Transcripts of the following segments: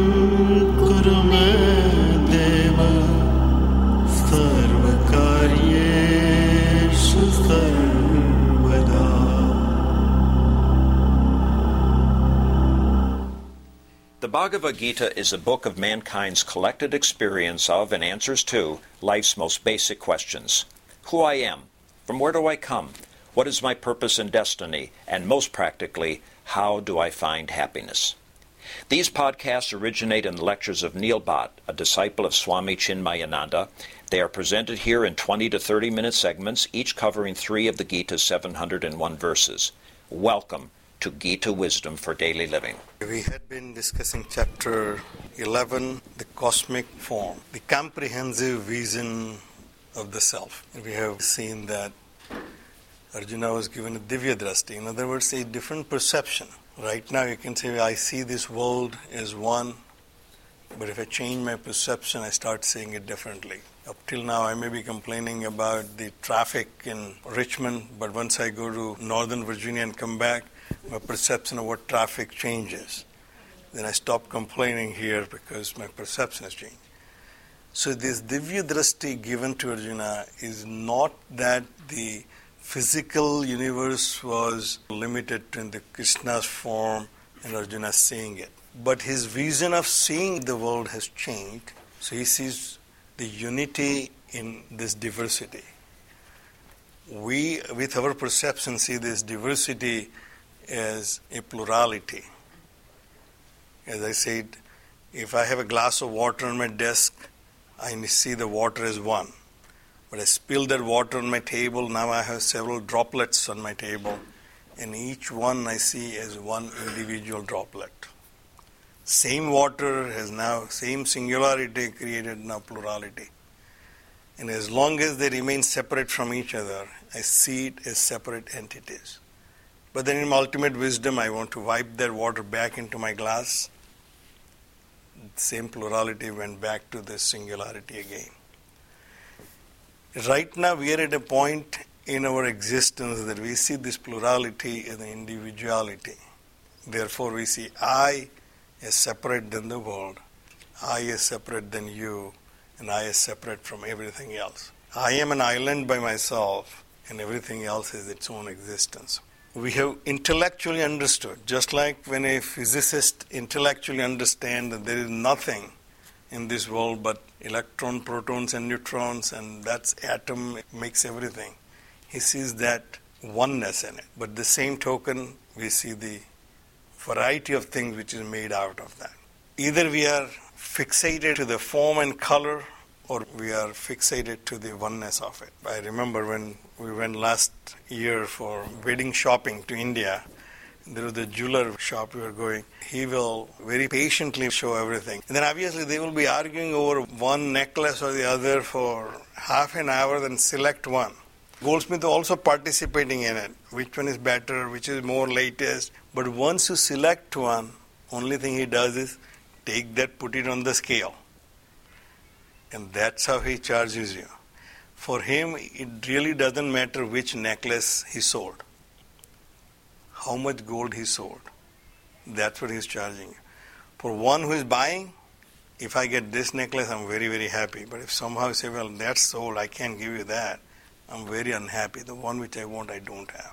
कुरु मे देव सर्वकार्येषु सर्वदा. The Bhagavad Gita is a book of mankind's collected experience of and answers to life's most basic questions. Who I am, from where do I come, what is my purpose and destiny, and most practically, how do I find happiness? These podcasts originate in the lectures of Neil Bhatt, a disciple of Swami Chinmayananda. They are presented here in 20 to 30-minute segments, each covering 3 of the Gita's 701 verses. Welcome to Gita Wisdom for Daily Living. We had been discussing chapter 11, the cosmic form, the comprehensive vision of the self. We have seen that Arjuna was given a Divya Drashti, in other words, a different perception. Right now you can say, I see this world as one, but if I change my perception, I start seeing it differently. Up till now, I may be complaining about the traffic in Richmond, but once I go to Northern Virginia and come back, my perception of what traffic changes. Then I stop complaining here because my perception has changed. So this Divya Drashti given to Arjuna is not that the physical universe was limited to the Krishna's form and Arjuna seeing it. But his vision of seeing the world has changed. So he sees the unity in this diversity. We, with our perception, see this diversity as a plurality. As I said, if I have a glass of water on my desk, I see the water as one. But I spill that water on my table, now I have several droplets on my table, and each one I see as one individual droplet. Same water has now, same singularity created now plurality. And as long as they remain separate from each other, I see it as separate entities. But then in my ultimate wisdom, I want to wipe that water back into my glass. The same plurality went back to the singularity again. Right now we are at a point in our existence that we see this plurality as an individuality. Therefore we see I as separate than the world, I as separate than you, and I as separate from everything else. I am an island by myself, and everything else has its own existence. We have intellectually understood, just like when a physicist intellectually understands that there is nothing in this world but electron, protons, and neutrons, and that's atom makes everything. He sees that oneness in it. But the same token, we see the variety of things which is made out of that. Either we are fixated to the form and color, or we are fixated to the oneness of it. I remember when we went last year for wedding shopping to India, there was a jeweler shop we were going. He will very patiently show everything. And then obviously they will be arguing over one necklace or the other for half an hour, then select one. Goldsmith also participating in it. Which one is better, which is more latest. But once you select one, only thing he does is take that, put it on the scale. And that's how he charges you. For him, it really doesn't matter which necklace he sold, how much gold he sold. That's what he's charging you. For one who is buying, if I get this necklace, I'm very, very happy. But if somehow you say, well, that's sold, I can't give you that, I'm very unhappy. The one which I want, I don't have.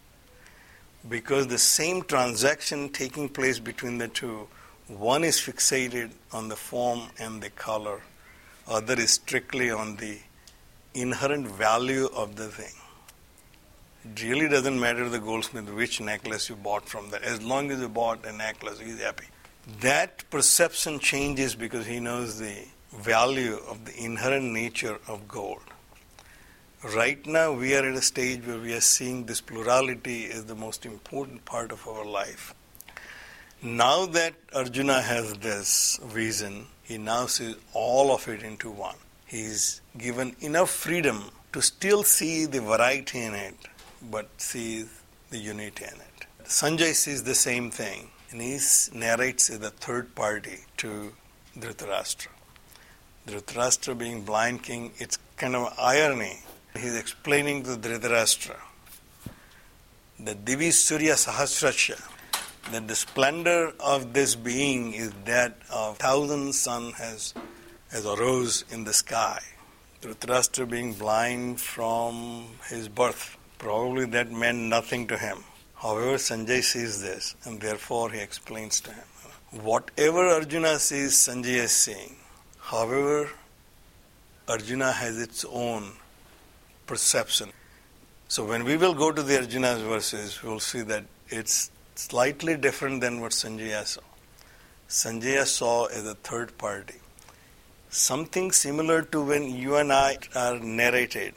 Because the same transaction taking place between the two, one is fixated on the form and the color, other is strictly on the inherent value of the thing. It really doesn't matter to the goldsmith which necklace you bought from there. As long as you bought a necklace, he's happy. That perception changes because he knows the value of the inherent nature of gold. Right now we are at a stage where we are seeing this plurality as the most important part of our life. Now that Arjuna has this vision, he now sees all of it into one. He is given enough freedom to still see the variety in it, but sees the unity in it. Sanjay sees the same thing, and he narrates as a third party to Dhritarashtra. Dhritarashtra being blind king, it's kind of irony. He's explaining to Dhritarashtra that Divi Surya Sahasrasya that the splendor of this being is that of 1,000 sun has arose in the sky. Dhritarashtra being blind from his birth, probably that meant nothing to him. However, Sanjay sees this, and therefore he explains to him. Whatever Arjuna sees, Sanjay is seeing. However, Arjuna has its own perception. So when we will go to the Arjuna's verses, we will see that it's slightly different than what Sanjaya saw. Sanjaya saw as a third party. Something similar to when you and I are narrated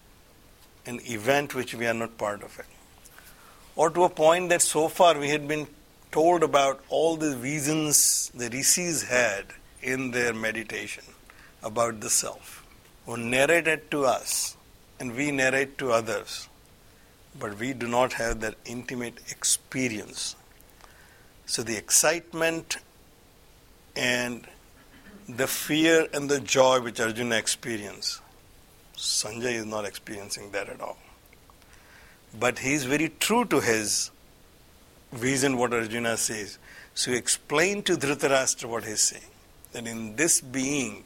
an event which we are not part of it. Or to a point that so far we had been told about all the visions the rishis had in their meditation about the self, were narrated to us and we narrate to others, but we do not have that intimate experience. So the excitement and the fear and the joy which Arjuna experienced, Sanjay is not experiencing that at all. But he is very true to his vision, what Arjuna says. So he explained to Dhritarashtra what he is saying. That in this being,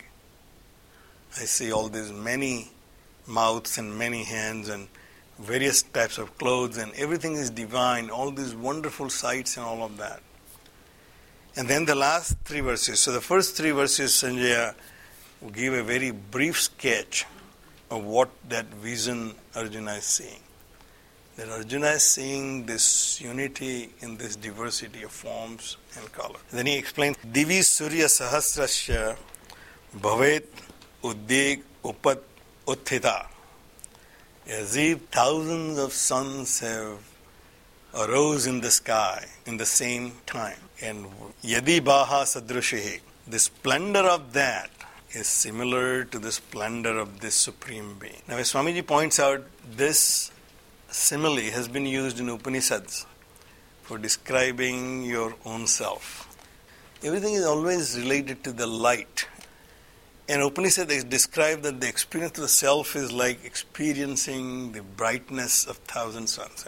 I see all these many mouths and many hands and various types of clothes and everything is divine, all these wonderful sights and all of that. And then the last three verses. So the first three verses, Sanjaya will give a very brief sketch of what that vision Arjuna is seeing. That Arjuna is seeing this unity in this diversity of forms and color. Then he explains, Divi Surya Sahasrasya Bhavet Uddeg Upat Utthita. As if thousands of suns have arose in the sky in the same time. And Yadi Baha Sadrushihi. The splendor of that is similar to the splendor of this Supreme Being. Now, as Swamiji points out, this simile has been used in Upanishads for describing your own self. Everything is always related to the light. And Upanishad describes that the experience of the self is like experiencing the brightness of 1,000 suns.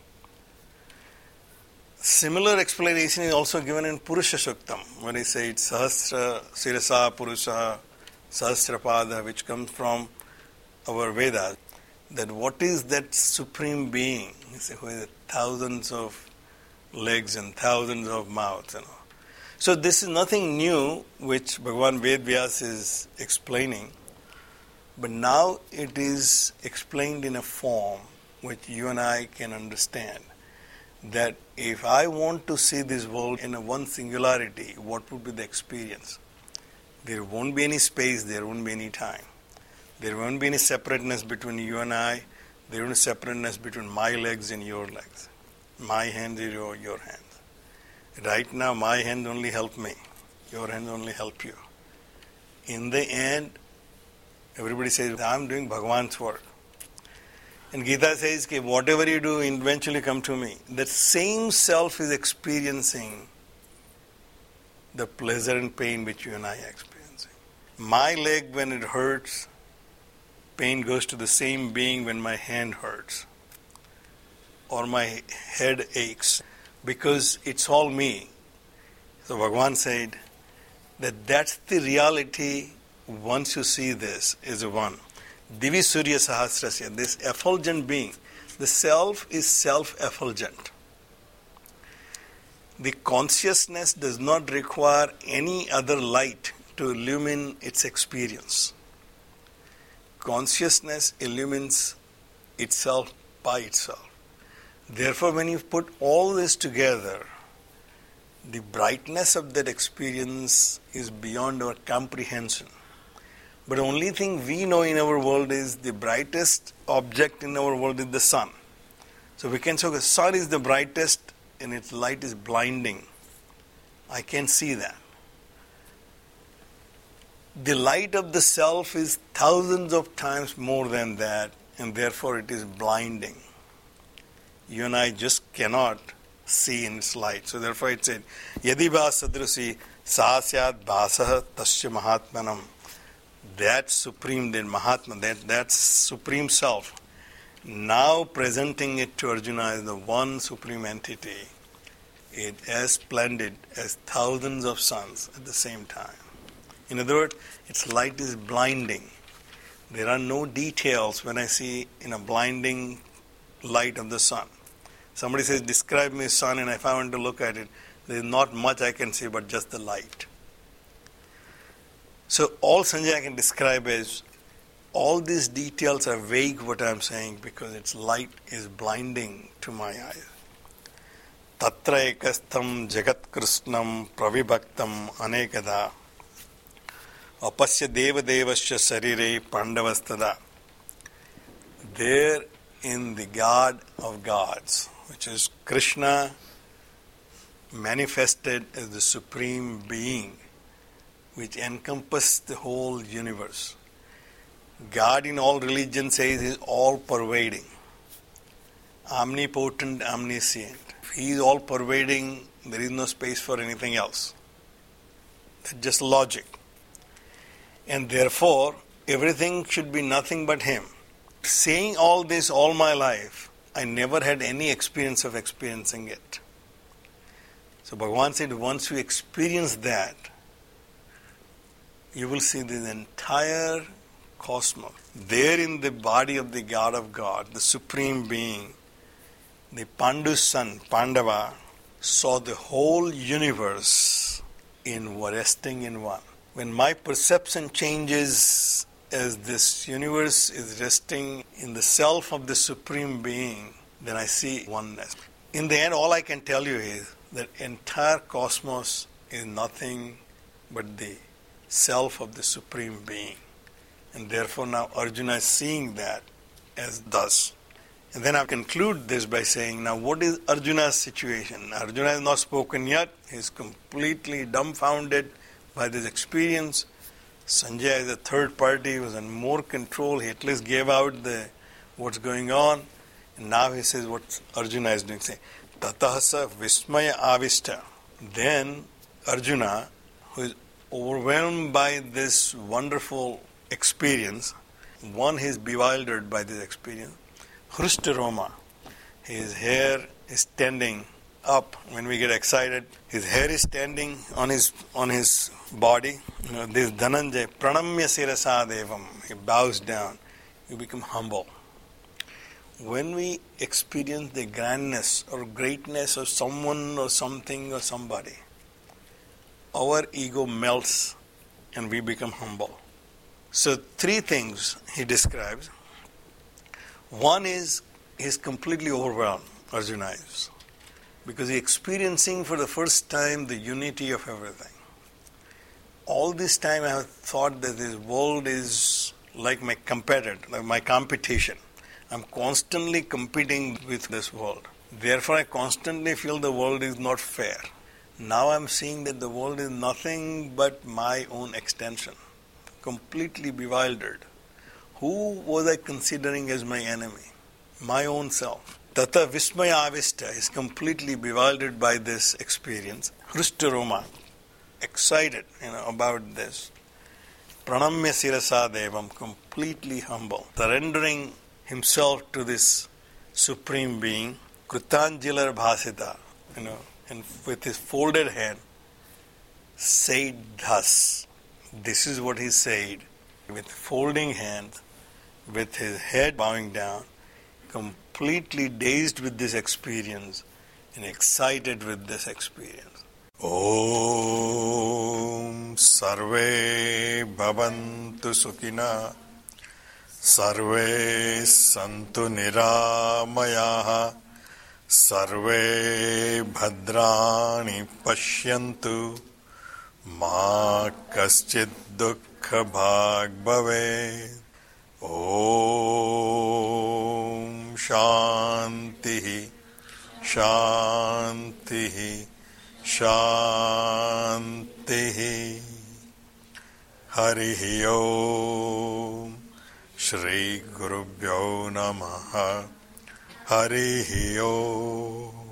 Similar explanation is also given in Purusha Suktam, when he says Sahasra Sirasa Purusha Sahasrapada, which comes from our Vedas. That what is that Supreme Being? He says, who has thousands of legs and thousands of mouths. So this is nothing new which Bhagavan Vedvyas is explaining, but now it is explained in a form which you and I can understand. That if I want to see this world in a one singularity, what would be the experience? There won't be any space, there won't be any time. There won't be any separateness between you and I. There won't be separateness between my legs and your legs. My hands and your hands. Right now, my hands only help me. Your hands only help you. In the end, everybody says, I'm doing Bhagavan's work. And Gita says, whatever you do, eventually come to me. That same self is experiencing the pleasure and pain which you and I are experiencing. My leg, when it hurts, pain goes to the same being when my hand hurts. Or my head aches. Because it's all me. So Bhagavan said that that's the reality once you see this is a one. Divi Surya Sahasrasya, this effulgent being. The self is self-effulgent. The consciousness does not require any other light to illumine its experience. Consciousness illumines itself by itself. Therefore, when you put all this together, the brightness of that experience is beyond our comprehension. But the only thing we know in our world is the brightest object in our world is the sun. So we can say the sun is the brightest and its light is blinding. I can see that. The light of the self is thousands of times more than that, and therefore it is blinding. You and I just cannot see in its light. So therefore it said, Yadi va sadrusi sahasyad bhasah tasya mahatmanam. That supreme, that Mahatma, that supreme self, now presenting it to Arjuna as the one supreme entity, is as splendid as thousands of suns at the same time. In other words, its light is blinding. There are no details when I see in a blinding light of the sun. Somebody says, describe me sun, and if I want to look at it, there is not much I can see but just the light. So all Sanjaya can describe is, all these details are vague what I am saying because its light is blinding to my eyes. Tatra ekastham jagat krishnam pravibhaktam anekada apasya deva devasya sarire pandavastada. There in the God of gods, which is Krishna manifested as the Supreme Being, which encompasses the whole universe. God in all religions says is all-pervading, omnipotent, omniscient. If He is all-pervading, there is no space for anything else. That's just logic. And therefore, everything should be nothing but Him. Saying all this all my life, I never had any experience of experiencing it. So Bhagavan said, once you experience that, you will see the entire cosmos. There in the body of the God of God, the Supreme Being, the Pandu's son, Pandava, saw the whole universe resting in one. When my perception changes as this universe is resting in the self of the Supreme Being, then I see oneness. In the end, all I can tell you is that entire cosmos is nothing but the self of the Supreme Being. And therefore now Arjuna is seeing that as thus. And then I conclude this by saying, now what is Arjuna's situation? Arjuna has not spoken yet. He is completely dumbfounded by this experience. Sanjaya is a third party, was in more control. He at least gave out what's going on. And now he says what Arjuna is doing. Say, Tatahasa Vismaya Avishta. Then Arjuna, who is overwhelmed by this wonderful experience, one, he is bewildered by this experience. Hrishtaroma, his hair is standing up when we get excited. His hair is standing on his body. This Dhananjay, Pranamya Sirasa Devam, he bows down. You become humble. When we experience the grandness or greatness of someone or something or somebody, our ego melts and we become humble. So three things he describes. One is he's completely overwhelmed, Arjuna is, because he's experiencing for the first time the unity of everything. All this time I have thought that this world is like my competitor, like my competition. I'm constantly competing with this world. Therefore I constantly feel the world is not fair. Now I'm seeing that the world is nothing but my own extension. Completely bewildered. Who was I considering as my enemy? My own self. Tata Vismaya Avishta is completely bewildered by this experience. Hrishtaroma, excited about this. Pranamya Sirasa Devam, completely humble, surrendering himself to this Supreme Being. Krutanjilar Bhasita, and with his folded hand, said thus. This is what he said, with folding hands, with his head bowing down, completely dazed with this experience and excited with this experience. Om Sarve Bhavantu Sukhina Sarve Santu Niramayaha Sarve Bhadrani Pashyantu Ma Kaschid Dukkha Bhag Bhave. Om Shantihi Shantihi Shantihi. Harihi Om. Shri Gurubhyo Namaha. Harihi Om.